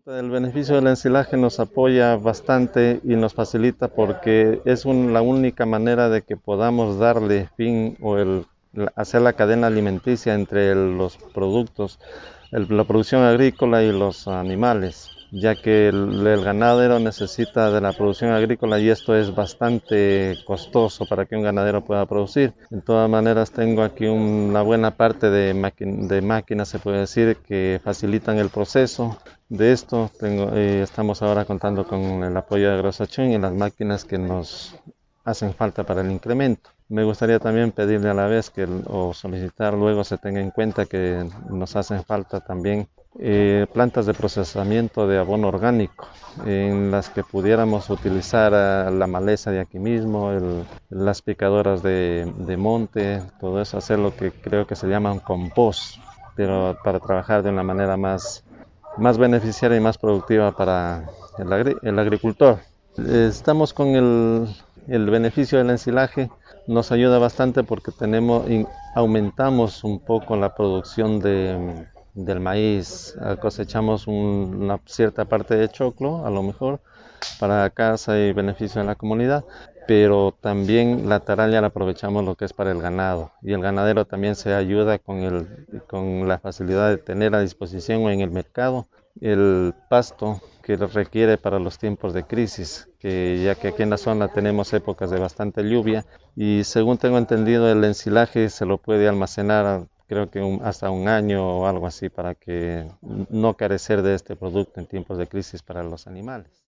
El beneficio del ensilaje nos apoya bastante y nos facilita porque es la única manera de que podamos darle fin o hacer la cadena alimenticia entre los productos, la producción agrícola y los animales, ya que el ganadero necesita de la producción agrícola y esto es bastante costoso para que un ganadero pueda producir. De todas maneras, tengo aquí una buena parte de máquinas, se puede decir, que facilitan el proceso de esto. Estamos ahora contando con el apoyo de Agrosachún y las máquinas que nos hacen falta para el incremento. Me gustaría también pedirle a la vez o solicitar luego se tenga en cuenta que nos hacen falta también plantas de procesamiento de abono orgánico en las que pudiéramos utilizar la maleza de aquí mismo, las picadoras de monte, todo eso, hacer lo que creo que se llama un compost, pero para trabajar de una manera más beneficiaria y más productiva para el agricultor. Estamos con el beneficio del ensilaje, nos ayuda bastante porque aumentamos un poco la producción del maíz, cosechamos una cierta parte de choclo, a lo mejor, para casa y beneficio de la comunidad, pero también la ataraya la aprovechamos lo que es para el ganado, y el ganadero también se ayuda con la facilidad de tener a disposición en el mercado el pasto que requiere para los tiempos de crisis, ya que aquí en la zona tenemos épocas de bastante lluvia y según tengo entendido el ensilaje se lo puede almacenar creo que hasta un año o algo así para que no carecer de este producto en tiempos de crisis para los animales.